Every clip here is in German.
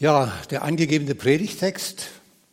Ja, der angegebene Predigtext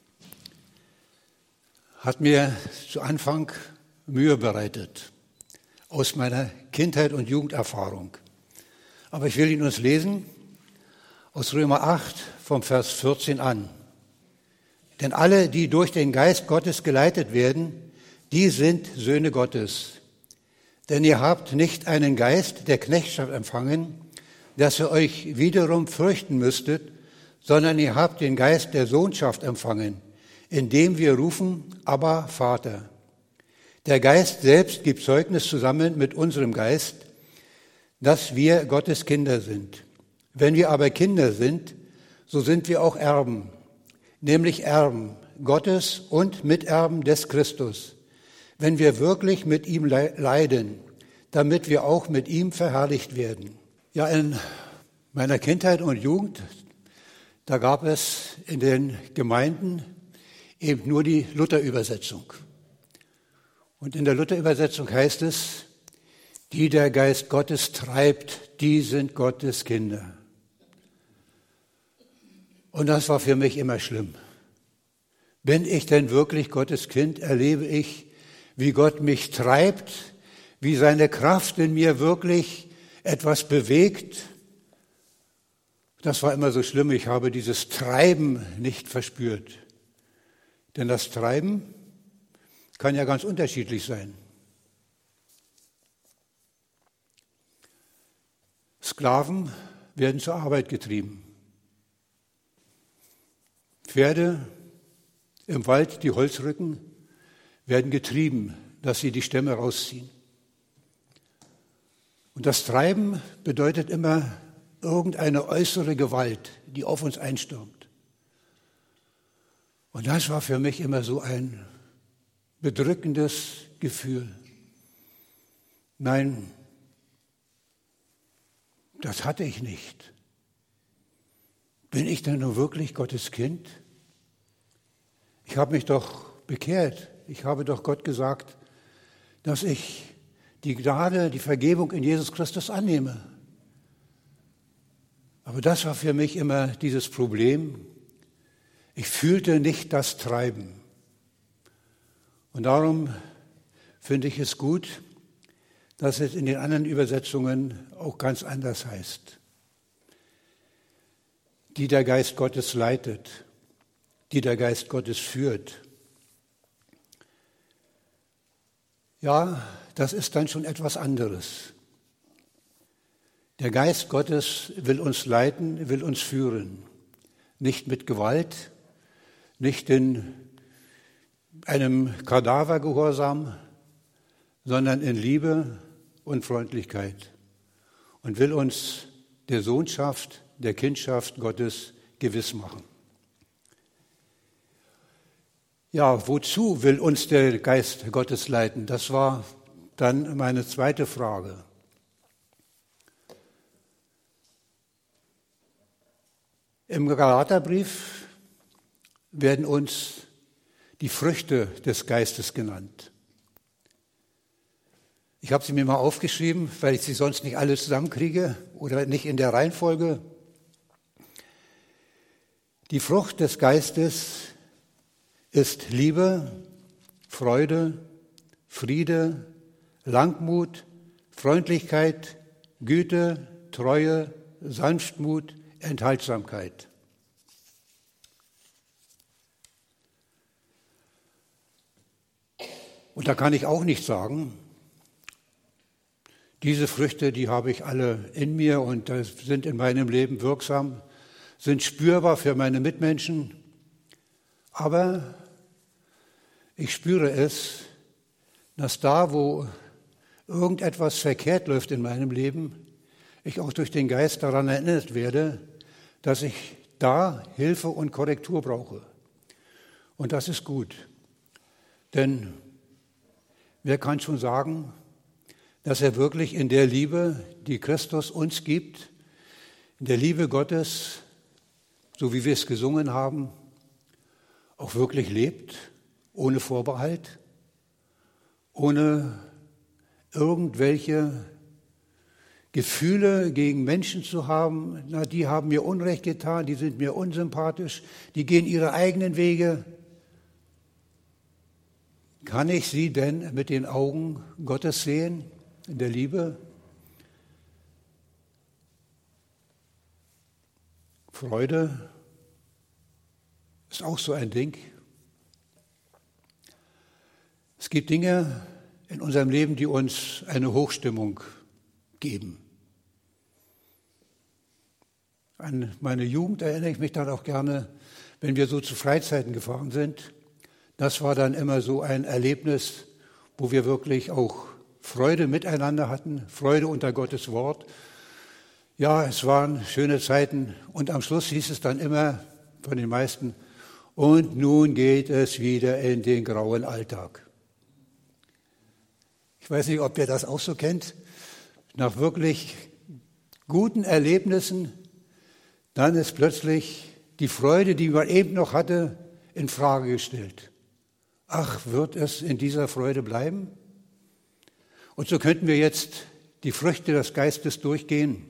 hat mir zu Anfang Mühe bereitet, aus meiner Kindheit und Jugenderfahrung. Aber ich will ihn uns lesen, aus Römer 8, vom Vers 14 an. Denn alle, die durch den Geist Gottes geleitet werden, die sind Söhne Gottes. Denn ihr habt nicht einen Geist der Knechtschaft empfangen, dass ihr euch wiederum fürchten müsstet, sondern ihr habt den Geist der Sohnschaft empfangen, indem wir rufen, Abba, Vater. Der Geist selbst gibt Zeugnis zusammen mit unserem Geist, dass wir Gottes Kinder sind. Wenn wir aber Kinder sind, so sind wir auch Erben, nämlich Erben Gottes und Miterben des Christus, wenn wir wirklich mit ihm leiden, damit wir auch mit ihm verherrlicht werden. Ja, in meiner Kindheit und Jugend, da gab es in den Gemeinden eben nur die Luther-Übersetzung. Und in der Luther-Übersetzung heißt es, die der Geist Gottes treibt, die sind Gottes Kinder. Und das war für mich immer schlimm. Bin ich denn wirklich Gottes Kind? Erlebe ich, wie Gott mich treibt, wie seine Kraft in mir wirklich etwas bewegt? Das war immer so schlimm, ich habe dieses Treiben nicht verspürt. Denn das Treiben kann ja ganz unterschiedlich sein. Sklaven werden zur Arbeit getrieben. Pferde im Wald, die Holzrücken, werden getrieben, dass sie die Stämme rausziehen. Und das Treiben bedeutet immer irgendeine äußere Gewalt, die auf uns einstürmt. Und das war für mich immer so ein bedrückendes Gefühl. Nein, das hatte ich nicht. Bin ich denn nun wirklich Gottes Kind? Ich habe mich doch bekehrt. Ich habe doch Gott gesagt, dass ich die Gnade, die Vergebung in Jesus Christus annehme. Aber das war für mich immer dieses Problem. Ich fühlte nicht das Treiben. Und darum finde ich es gut, dass es in den anderen Übersetzungen auch ganz anders heißt. Die der Geist Gottes leitet, die der Geist Gottes führt. Ja, das ist dann schon etwas anderes. Der Geist Gottes will uns leiten, will uns führen. Nicht mit Gewalt, nicht in einem Kadavergehorsam, sondern in Liebe und Freundlichkeit. Und will uns der Sohnschaft, der Kindschaft Gottes gewiss machen. Ja, wozu will uns der Geist Gottes leiten? Das war dann meine zweite Frage. Im Galaterbrief werden uns die Früchte des Geistes genannt. Ich habe sie mir mal aufgeschrieben, weil ich sie sonst nicht alle zusammenkriege oder nicht in der Reihenfolge. Die Frucht des Geistes ist Liebe, Freude, Friede, Langmut, Freundlichkeit, Güte, Treue, Sanftmut, Enthaltsamkeit. Und da kann ich auch nicht sagen, diese Früchte, die habe ich alle in mir und sind in meinem Leben wirksam, sind spürbar für meine Mitmenschen. Aber ich spüre es, dass da, wo irgendetwas verkehrt läuft in meinem Leben, ich auch durch den Geist daran erinnert werde, dass ich da Hilfe und Korrektur brauche. Und das ist gut. Denn wer kann schon sagen, dass er wirklich in der Liebe, die Christus uns gibt, in der Liebe Gottes, so wie wir es gesungen haben, auch wirklich lebt, ohne Vorbehalt, ohne irgendwelche Gefühle gegen Menschen zu haben, na, die haben mir Unrecht getan, die sind mir unsympathisch, die gehen ihre eigenen Wege. Kann ich sie denn mit den Augen Gottes sehen, in der Liebe? Freude ist auch so ein Ding. Es gibt Dinge in unserem Leben, die uns eine Hochstimmung geben. An meine Jugend erinnere ich mich dann auch gerne, wenn wir so zu Freizeiten gefahren sind. Das war dann immer so ein Erlebnis, wo wir wirklich auch Freude miteinander hatten, Freude unter Gottes Wort. Ja, es waren schöne Zeiten und am Schluss hieß es dann immer von den meisten, und nun geht es wieder in den grauen Alltag. Ich weiß nicht, ob ihr das auch so kennt. Nach wirklich guten Erlebnissen, dann ist plötzlich die Freude, die man eben noch hatte, in Frage gestellt. Ach, wird es in dieser Freude bleiben? Und so könnten wir jetzt die Früchte des Geistes durchgehen.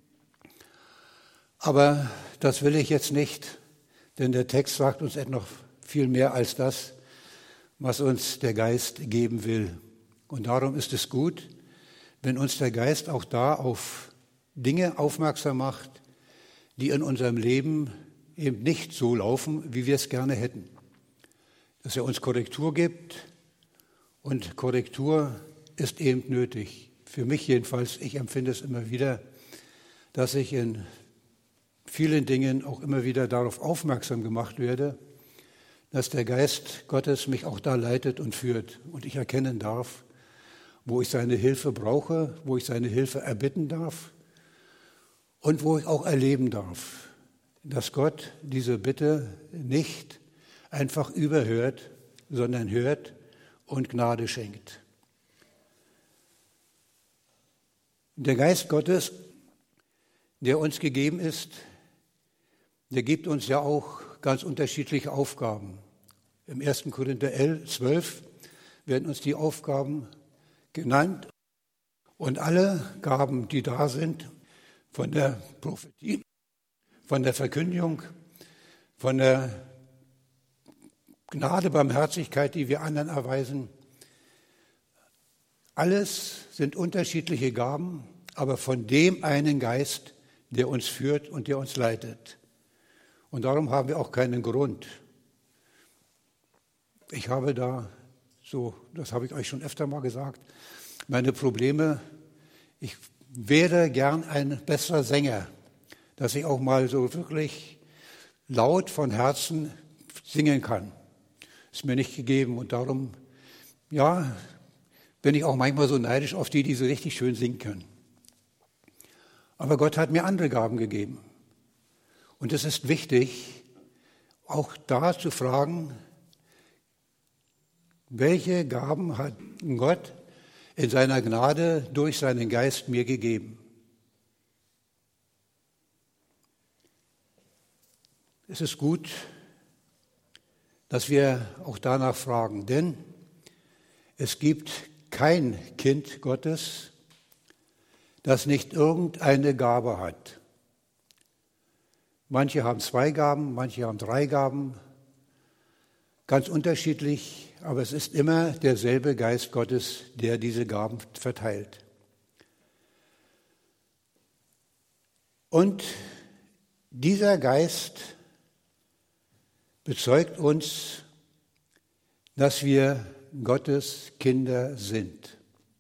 Aber das will ich jetzt nicht, denn der Text sagt uns noch viel mehr als das, was uns der Geist geben will. Und darum ist es gut, wenn uns der Geist auch da auf Dinge aufmerksam macht, die in unserem Leben eben nicht so laufen, wie wir es gerne hätten. Dass er uns Korrektur gibt und Korrektur ist eben nötig. Für mich jedenfalls, ich empfinde es immer wieder, dass ich in vielen Dingen auch immer wieder darauf aufmerksam gemacht werde, dass der Geist Gottes mich auch da leitet und führt und ich erkennen darf, wo ich seine Hilfe brauche, wo ich seine Hilfe erbitten darf und wo ich auch erleben darf, dass Gott diese Bitte nicht einfach überhört, sondern hört und Gnade schenkt. Der Geist Gottes, der uns gegeben ist, der gibt uns ja auch ganz unterschiedliche Aufgaben. Im 1. Korinther 12 werden uns die Aufgaben genannt und alle Gaben, die da sind, von der Prophetie, von der Verkündigung, von der Gnade, Barmherzigkeit, die wir anderen erweisen, alles sind unterschiedliche Gaben, aber von dem einen Geist, der uns führt und der uns leitet. Und darum haben wir auch keinen Grund. Ich habe da so, das habe ich euch schon öfter mal gesagt, meine Probleme. Ich wäre gern ein besserer Sänger, dass ich auch mal so wirklich laut von Herzen singen kann. Ist mir nicht gegeben und darum, ja, bin ich auch manchmal so neidisch auf die, die so richtig schön singen können. Aber Gott hat mir andere Gaben gegeben. Und es ist wichtig, auch da zu fragen, welche Gaben hat Gott in seiner Gnade durch seinen Geist mir gegeben? Es ist gut, dass wir auch danach fragen, denn es gibt kein Kind Gottes, das nicht irgendeine Gabe hat. Manche haben 2 Gaben, manche haben 3 Gaben, ganz unterschiedlich, aber es ist immer derselbe Geist Gottes, der diese Gaben verteilt. Und dieser Geist bezeugt uns, dass wir Gottes Kinder sind.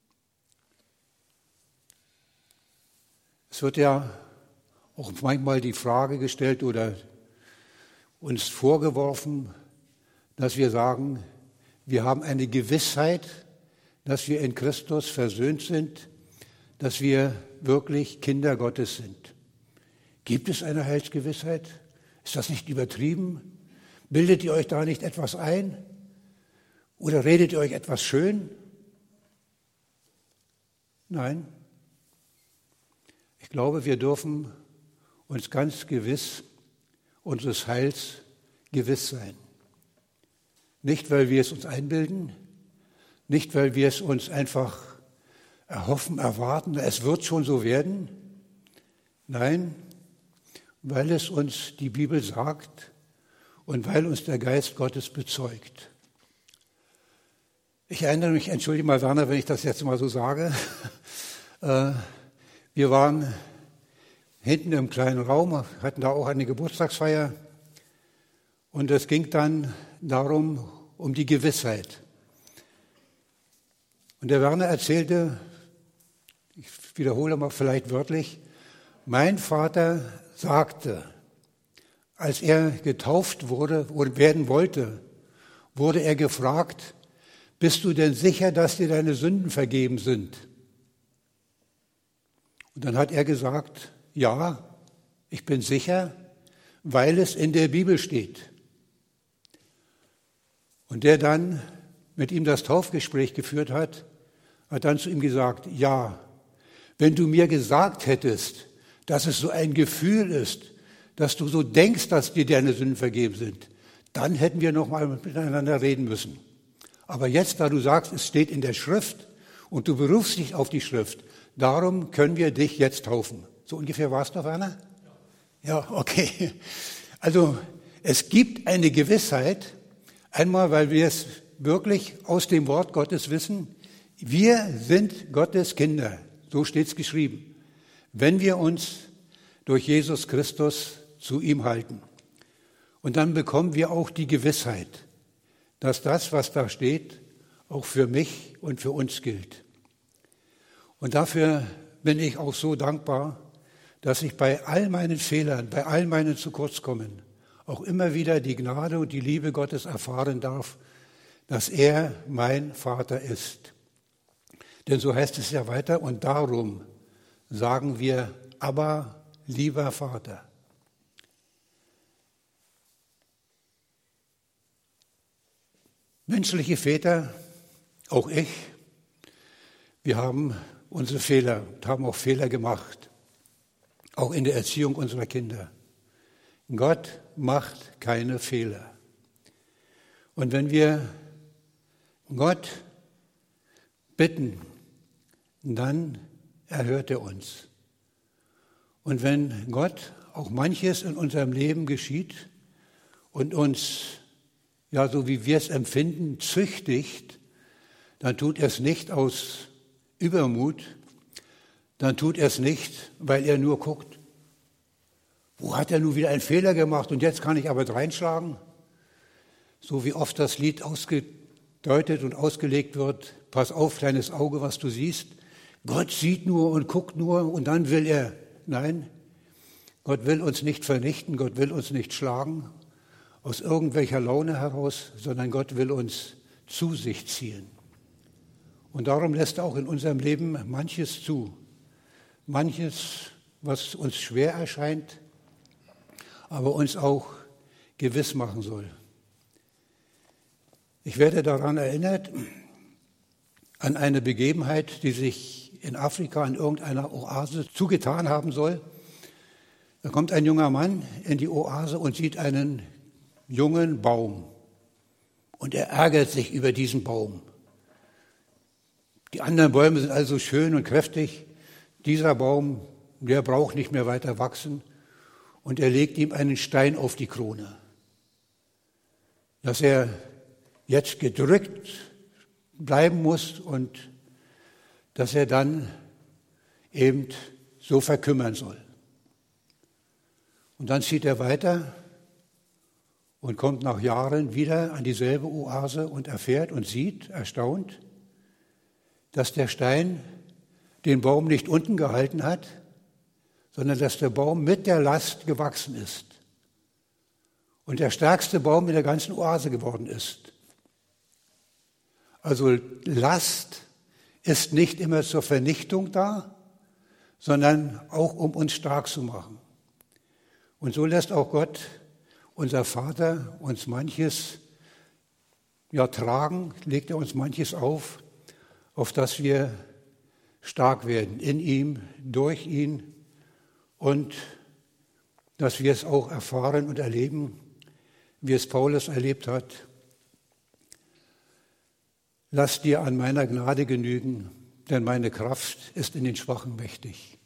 Es wird ja auch manchmal die Frage gestellt oder uns vorgeworfen, dass wir sagen, wir haben eine Gewissheit, dass wir in Christus versöhnt sind, dass wir wirklich Kinder Gottes sind. Gibt es eine Heilsgewissheit? Ist das nicht übertrieben? Bildet ihr euch da nicht etwas ein? Oder redet ihr euch etwas schön? Nein. Ich glaube, wir dürfen uns ganz gewiss unseres Heils gewiss sein. Nicht, weil wir es uns einbilden, nicht, weil wir es uns einfach erhoffen, erwarten, es wird schon so werden. Nein, weil es uns die Bibel sagt und weil uns der Geist Gottes bezeugt. Ich erinnere mich, entschuldige mal Werner, wenn ich das jetzt mal so sage, wir waren hinten im kleinen Raum, hatten da auch eine Geburtstagsfeier und es ging dann darum, um die Gewissheit. Und der Werner erzählte, ich wiederhole mal vielleicht wörtlich, mein Vater sagte, als er getauft wurde oder werden wollte, wurde er gefragt, bist du denn sicher, dass dir deine Sünden vergeben sind? Und dann hat er gesagt, ja, ich bin sicher, weil es in der Bibel steht. Und der dann mit ihm das Taufgespräch geführt hat, hat dann zu ihm gesagt, ja, wenn du mir gesagt hättest, dass es so ein Gefühl ist, dass du so denkst, dass dir deine Sünden vergeben sind, dann hätten wir noch mal miteinander reden müssen. Aber jetzt, da du sagst, es steht in der Schrift und du berufst dich auf die Schrift, darum können wir dich jetzt taufen. So ungefähr war es doch, Werner? Ja, okay. Also es gibt eine Gewissheit, einmal, weil wir es wirklich aus dem Wort Gottes wissen, wir sind Gottes Kinder, so steht es geschrieben, wenn wir uns durch Jesus Christus zu ihm halten. Und dann bekommen wir auch die Gewissheit, dass das, was da steht, auch für mich und für uns gilt. Und dafür bin ich auch so dankbar, dass ich bei all meinen Fehlern, bei all meinen Zukurzkommen auch immer wieder die Gnade und die Liebe Gottes erfahren darf, dass er mein Vater ist. Denn so heißt es ja weiter, und darum sagen wir, aber lieber Vater. Menschliche Väter, auch ich, wir haben unsere Fehler und haben auch Fehler gemacht, auch in der Erziehung unserer Kinder. Gott macht keine Fehler. Und wenn wir Gott bitten, dann erhört er uns. Und wenn Gott auch manches in unserem Leben geschieht und uns, ja, so wie wir es empfinden, züchtigt, dann tut er es nicht aus Übermut, dann tut er es nicht, weil er nur guckt, wo hat er nun wieder einen Fehler gemacht und jetzt kann ich aber dreinschlagen? So wie oft das Lied ausgedeutet und ausgelegt wird, pass auf, kleines Auge, was du siehst. Gott sieht nur und guckt nur und dann will er. Nein, Gott will uns nicht vernichten, Gott will uns nicht schlagen aus irgendwelcher Laune heraus, sondern Gott will uns zu sich ziehen. Und darum lässt er auch in unserem Leben manches zu. Manches, was uns schwer erscheint, aber uns auch gewiss machen soll. Ich werde daran erinnert, an eine Begebenheit, die sich in Afrika in irgendeiner Oase zugetan haben soll. Da kommt ein junger Mann in die Oase und sieht einen jungen Baum. Und er ärgert sich über diesen Baum. Die anderen Bäume sind also schön und kräftig. Dieser Baum, der braucht nicht mehr weiter wachsen. Und er legt ihm einen Stein auf die Krone. Dass er jetzt gedrückt bleiben muss und dass er dann eben so verkümmern soll. Und dann zieht er weiter und kommt nach Jahren wieder an dieselbe Oase und erfährt und sieht, erstaunt, dass der Stein den Baum nicht unten gehalten hat, sondern dass der Baum mit der Last gewachsen ist und der stärkste Baum in der ganzen Oase geworden ist. Also Last ist nicht immer zur Vernichtung da, sondern auch um uns stark zu machen. Und so lässt auch Gott, unser Vater, uns manches tragen, legt er uns manches auf das wir stark werden in ihm, durch ihn und dass wir es auch erfahren und erleben, wie es Paulus erlebt hat. Lass dir an meiner Gnade genügen, denn meine Kraft ist in den Schwachen mächtig.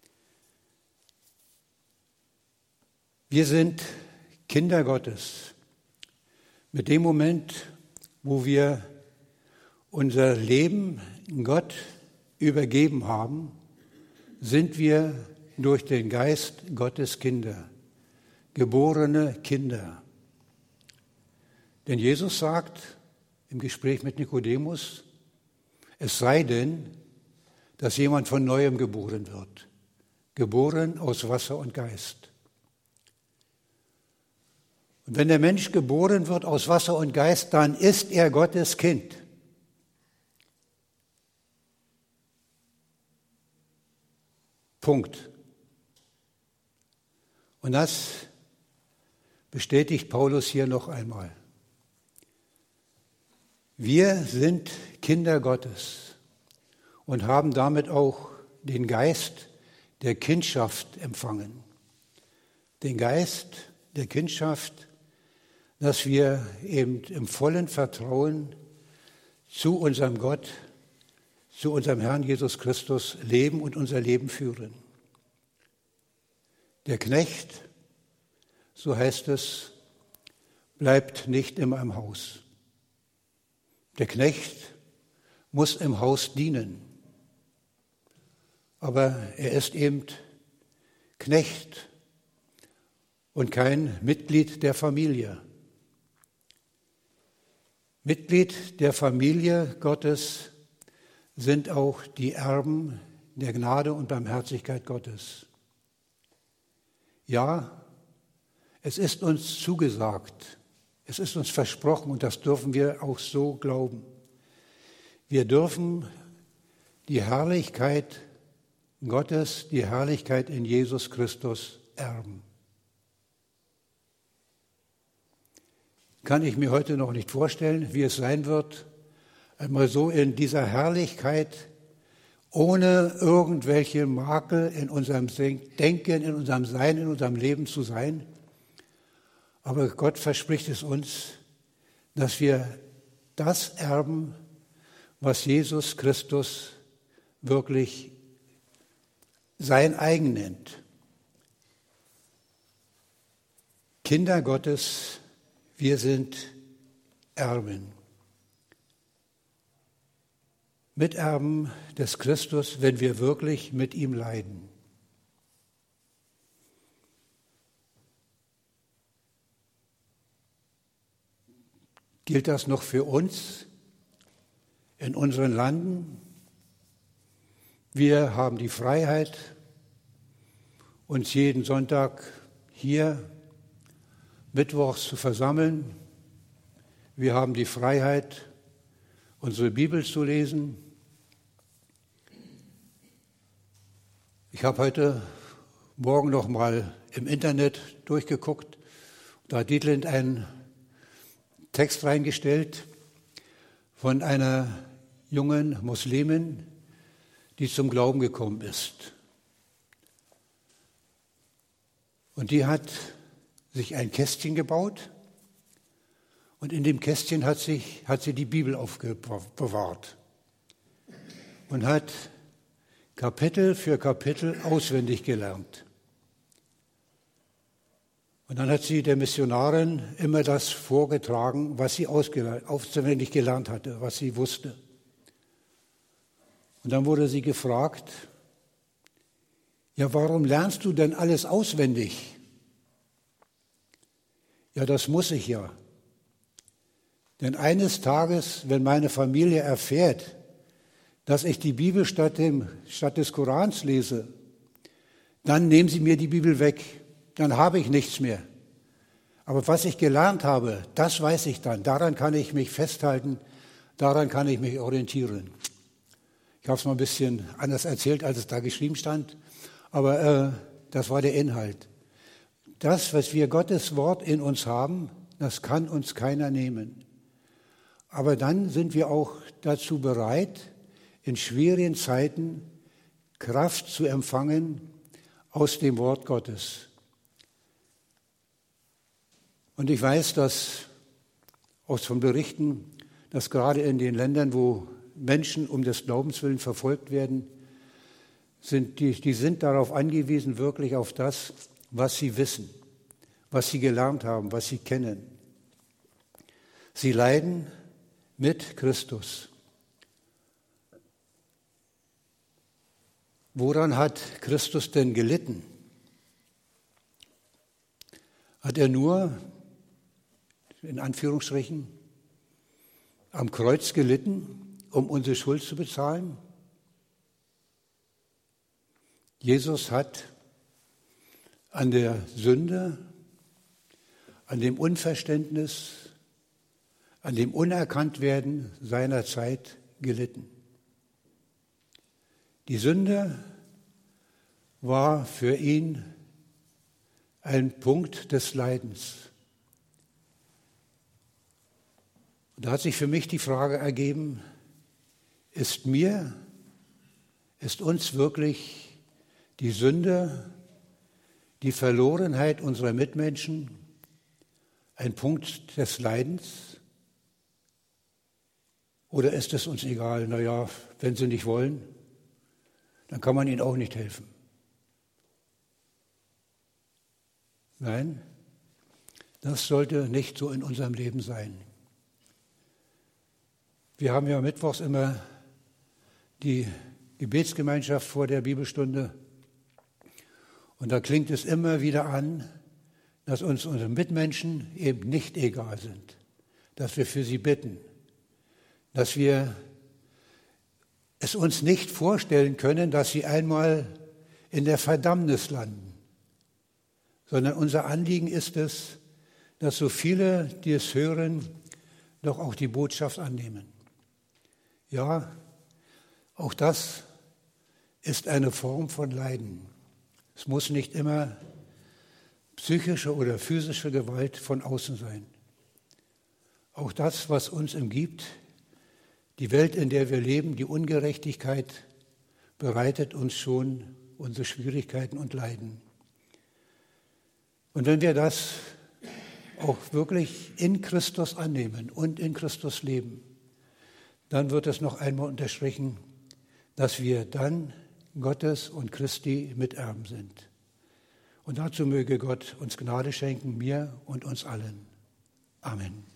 Wir sind Kinder Gottes. Mit dem Moment, wo wir unser Leben Gott übergeben haben, sind wir durch den Geist Gottes Kinder, geborene Kinder. Denn Jesus sagt im Gespräch mit Nikodemus, es sei denn, dass jemand von Neuem geboren wird, geboren aus Wasser und Geist. Und wenn der Mensch geboren wird aus Wasser und Geist, dann ist er Gottes Kind. Punkt. Und das bestätigt Paulus hier noch einmal. Wir sind Kinder Gottes und haben damit auch den Geist der Kindschaft empfangen. Den Geist der Kindschaft, dass wir eben im vollen Vertrauen zu unserem Gott, zu unserem Herrn Jesus Christus leben und unser Leben führen. Der Knecht, so heißt es, bleibt nicht immer im Haus. Der Knecht muss im Haus dienen, aber er ist eben Knecht und kein Mitglied der Familie. Mitglied der Familie Gottes sind auch die Erben der Gnade und Barmherzigkeit Gottes. Ja, es ist uns zugesagt, es ist uns versprochen und das dürfen wir auch so glauben. Wir dürfen die Herrlichkeit Gottes, die Herrlichkeit in Jesus Christus erben. Kann ich mir heute noch nicht vorstellen, wie es sein wird, einmal so in dieser Herrlichkeit, ohne irgendwelche Makel in unserem Denken, in unserem Sein, in unserem Leben zu sein. Aber Gott verspricht es uns, dass wir das erben, was Jesus Christus wirklich sein eigen nennt. Kinder Gottes, wir sind Erben. Miterben des Christus, wenn wir wirklich mit ihm leiden. Gilt das noch für uns in unseren Landen? Wir haben die Freiheit, uns jeden Sonntag hier mittwochs zu versammeln. Wir haben die Freiheit, unsere Bibel zu lesen. Ich habe heute Morgen noch mal im Internet durchgeguckt. Da hat Dietlind einen Text reingestellt von einer jungen Muslimin, die zum Glauben gekommen ist. Und die hat sich ein Kästchen gebaut und in dem Kästchen hat sie die Bibel aufbewahrt und hat Kapitel für Kapitel auswendig gelernt. Und dann hat sie der Missionarin immer das vorgetragen, was sie auswendig gelernt hatte, was sie wusste. Und dann wurde sie gefragt, ja, warum lernst du denn alles auswendig? Ja, das muss ich ja. Denn eines Tages, wenn meine Familie erfährt, dass ich die Bibel statt des Korans lese, dann nehmen sie mir die Bibel weg. Dann habe ich nichts mehr. Aber was ich gelernt habe, das weiß ich dann. Daran kann ich mich festhalten, daran kann ich mich orientieren. Ich habe es mal ein bisschen anders erzählt, als es da geschrieben stand, aber das war der Inhalt. Das, was wir Gottes Wort in uns haben, das kann uns keiner nehmen. Aber dann sind wir auch dazu bereit, in schwierigen Zeiten Kraft zu empfangen aus dem Wort Gottes. Und ich weiß, dass von Berichten, dass gerade in den Ländern, wo Menschen um des Glaubens willen verfolgt werden, die sind darauf angewiesen, wirklich auf das, was sie wissen, was sie gelernt haben, was sie kennen. Sie leiden mit Christus. Woran hat Christus denn gelitten? Hat er nur, in Anführungsstrichen, am Kreuz gelitten, um unsere Schuld zu bezahlen? Jesus hat an der Sünde, an dem Unverständnis, an dem Unerkanntwerden seiner Zeit gelitten. Die Sünde war für ihn ein Punkt des Leidens. Und da hat sich für mich die Frage ergeben, ist uns wirklich die Sünde, die Verlorenheit unserer Mitmenschen ein Punkt des Leidens? Oder ist es uns egal, naja, wenn sie nicht wollen, dann kann man ihnen auch nicht helfen. Nein, das sollte nicht so in unserem Leben sein. Wir haben ja mittwochs immer die Gebetsgemeinschaft vor der Bibelstunde und da klingt es immer wieder an, dass uns unsere Mitmenschen eben nicht egal sind, dass wir für sie bitten, dass wir es uns nicht vorstellen können, dass sie einmal in der Verdammnis landen, sondern unser Anliegen ist es, dass so viele, die es hören, doch auch die Botschaft annehmen. Ja, auch das ist eine Form von Leiden. Es muss nicht immer psychische oder physische Gewalt von außen sein. Auch das, was uns umgibt, die Welt, in der wir leben, die Ungerechtigkeit, bereitet uns schon unsere Schwierigkeiten und Leiden. Und wenn wir das auch wirklich in Christus annehmen und in Christus leben, dann wird es noch einmal unterstrichen, dass wir dann Gottes und Christi Miterben sind. Und dazu möge Gott uns Gnade schenken, mir und uns allen. Amen.